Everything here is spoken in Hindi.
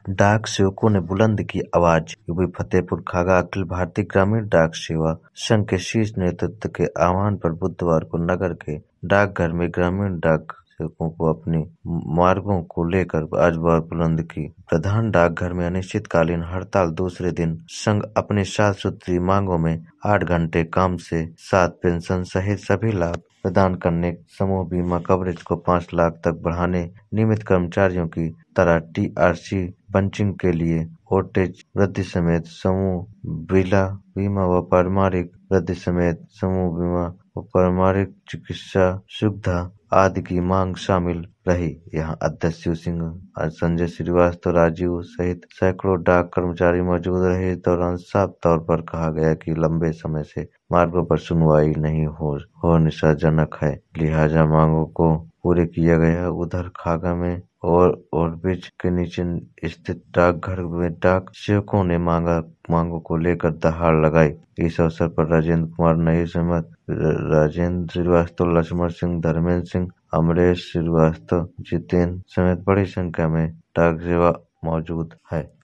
डाक सेवकों ने बुलंद की आवाज। यूपी फतेहपुर खागा अखिल भारतीय ग्रामीण डाक सेवा संघ के शीर्ष नेतृत्व के आह्वान पर बुधवार को नगर के डाकघर में ग्रामीण डाक सेवकों को अपनी मांगों को लेकर आज आवाज बुलंद की। प्रधान डाकघर में अनिश्चितकालीन हड़ताल दूसरे दिन संघ अपनी 7 सूत्री मांगों में 8 घंटे काम से 7 पेंशन सहित सभी लाभ प्रदान करने, समूह बीमा कवरेज को 5 लाख तक बढ़ाने, नियमित कर्मचारियों की तरह टीआरसी पंचिंग के लिए ओटेज वृद्धि समेत समूह बीमा व पारिवारिक वृद्धि समेत समूह बीमा व पारिवारिक चिकित्सा सुविधा आदि की मांग शामिल रही। यहाँ अध्यक्ष शिव सिंह, संजय श्रीवास्तव, राजीव सहित सैकड़ों डाक कर्मचारी मौजूद रहे। इस दौरान साफ तौर पर कहा गया कि लंबे समय से मांगों पर सुनवाई नहीं हो निराशाजनक है, लिहाजा मांगों को पूरे किया गया। उधर खागा में और ब्रिज के नीचे स्थित डाकघर में डाक सेवकों ने मांगों को लेकर दहाड़ लगाई। इस अवसर पर राजेंद्र कुमार, नईर अहमद, राजेंद्र श्रीवास्तव, लक्ष्मण सिंह, धर्मेंद्र सिंह, अमरेश श्रीवास्तव, जितेंद्र समेत बड़ी संख्या में डाक सेवा मौजूद है।